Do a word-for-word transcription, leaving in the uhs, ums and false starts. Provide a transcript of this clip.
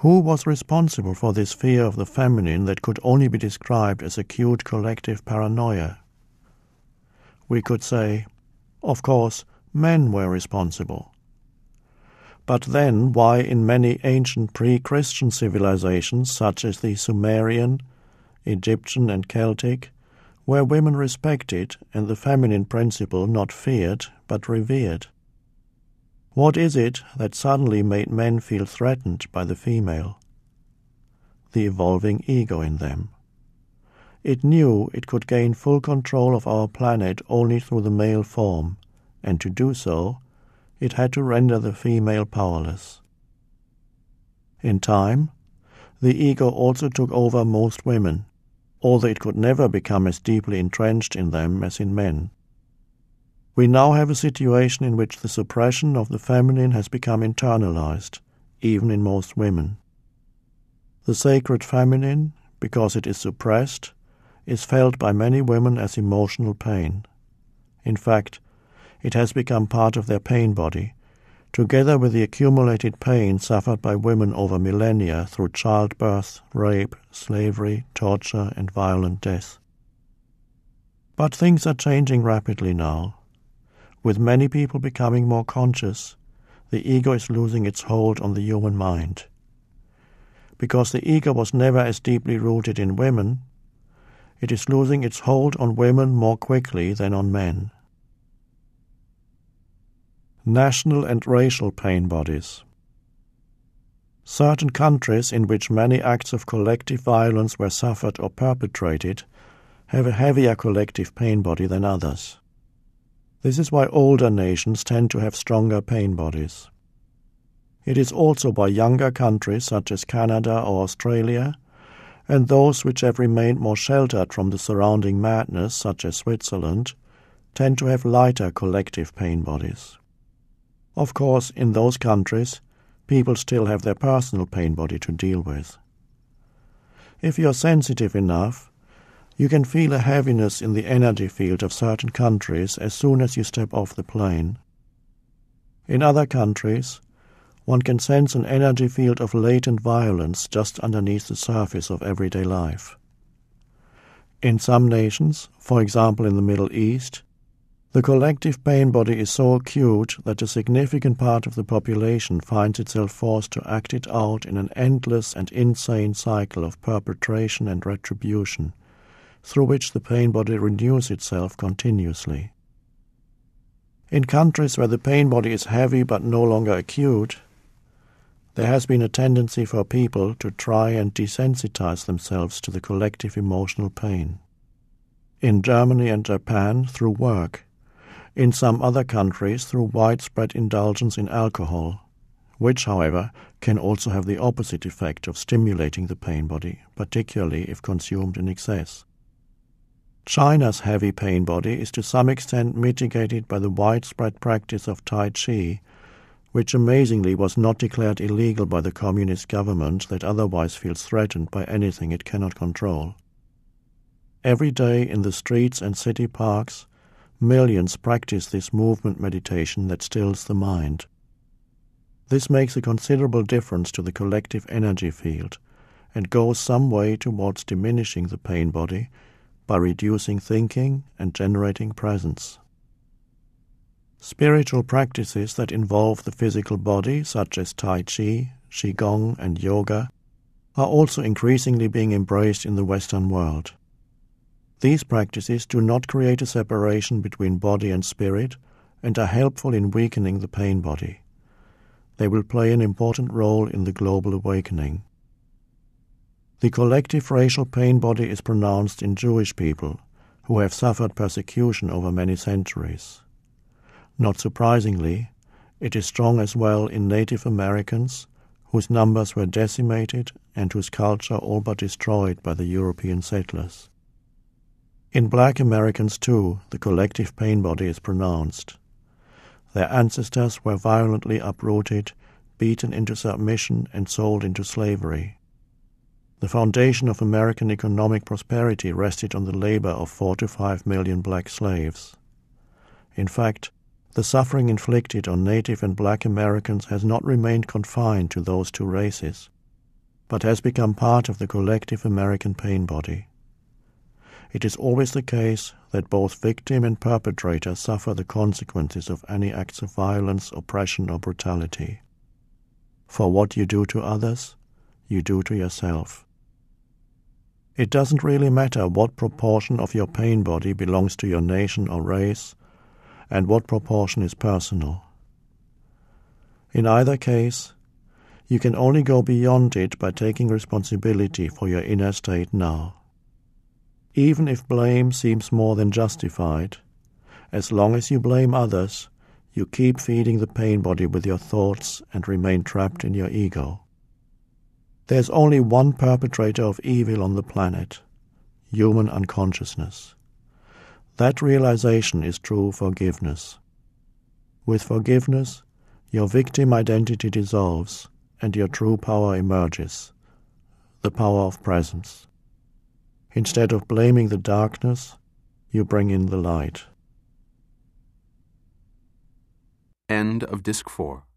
Who was responsible for this fear of the feminine that could only be described as acute collective paranoia? We could say, of course, men were responsible. But then why in many ancient pre-Christian civilizations such as the Sumerian, Egyptian and Celtic, were women respected and the feminine principle not feared but revered? What is it that suddenly made men feel threatened by the female? The evolving ego in them. It knew it could gain full control of our planet only through the male form, and to do so, it had to render the female powerless. In time, the ego also took over most women, although it could never become as deeply entrenched in them as in men. We now have a situation in which the suppression of the feminine has become internalized, even in most women. The sacred feminine, because it is suppressed, is felt by many women as emotional pain. In fact, it has become part of their pain body, together with the accumulated pain suffered by women over millennia through childbirth, rape, slavery, torture, and violent death. But things are changing rapidly now. With many people becoming more conscious, the ego is losing its hold on the human mind. Because the ego was never as deeply rooted in women, it is losing its hold on women more quickly than on men. National and racial pain bodies. Certain countries in which many acts of collective violence were suffered or perpetrated have a heavier collective pain body than others. This is why older nations tend to have stronger pain bodies. It is also why younger countries such as Canada or Australia, and those which have remained more sheltered from the surrounding madness such as Switzerland, tend to have lighter collective pain bodies. Of course, in those countries, people still have their personal pain body to deal with. If you are sensitive enough, you can feel a heaviness in the energy field of certain countries as soon as you step off the plane. In other countries, one can sense an energy field of latent violence just underneath the surface of everyday life. In some nations, for example in the Middle East, the collective pain body is so acute that a significant part of the population finds itself forced to act it out in an endless and insane cycle of perpetration and retribution, through which the pain body renews itself continuously. In countries where the pain body is heavy but no longer acute, there has been a tendency for people to try and desensitize themselves to the collective emotional pain. In Germany and Japan, through work. In some other countries, through widespread indulgence in alcohol, which, however, can also have the opposite effect of stimulating the pain body, particularly if consumed in excess. China's heavy pain body is to some extent mitigated by the widespread practice of Tai Chi, which amazingly was not declared illegal by the communist government that otherwise feels threatened by anything it cannot control. Every day in the streets and city parks, millions practice this movement meditation that stills the mind. This makes a considerable difference to the collective energy field and goes some way towards diminishing the pain body by reducing thinking and generating presence. Spiritual practices that involve the physical body, such as Tai Chi, Qigong, and Yoga, are also increasingly being embraced in the Western world. These practices do not create a separation between body and spirit and are helpful in weakening the pain body. They will play an important role in the global awakening. The collective racial pain body is pronounced in Jewish people, who have suffered persecution over many centuries. Not surprisingly, it is strong as well in Native Americans, whose numbers were decimated and whose culture all but destroyed by the European settlers. In Black Americans, too, the collective pain body is pronounced. Their ancestors were violently uprooted, beaten into submission, and sold into slavery. The foundation of American economic prosperity rested on the labor of four to five million black slaves. In fact, the suffering inflicted on Native and Black Americans has not remained confined to those two races. but has become part of the collective American pain body. It is always the case that both victim and perpetrator suffer the consequences of any acts of violence, oppression, or brutality. For what you do to others, you do to yourself. It doesn't really matter what proportion of your pain body belongs to your nation or race, and what proportion is personal. In either case, you can only go beyond it by taking responsibility for your inner state now. Even if blame seems more than justified, as long as you blame others, you keep feeding the pain body with your thoughts and remain trapped in your ego. There's only one perpetrator of evil on the planet, human unconsciousness. That realization is true forgiveness. With forgiveness, your victim identity dissolves and your true power emerges, the power of presence. Instead of blaming the darkness, you bring in the light. End of Disc four.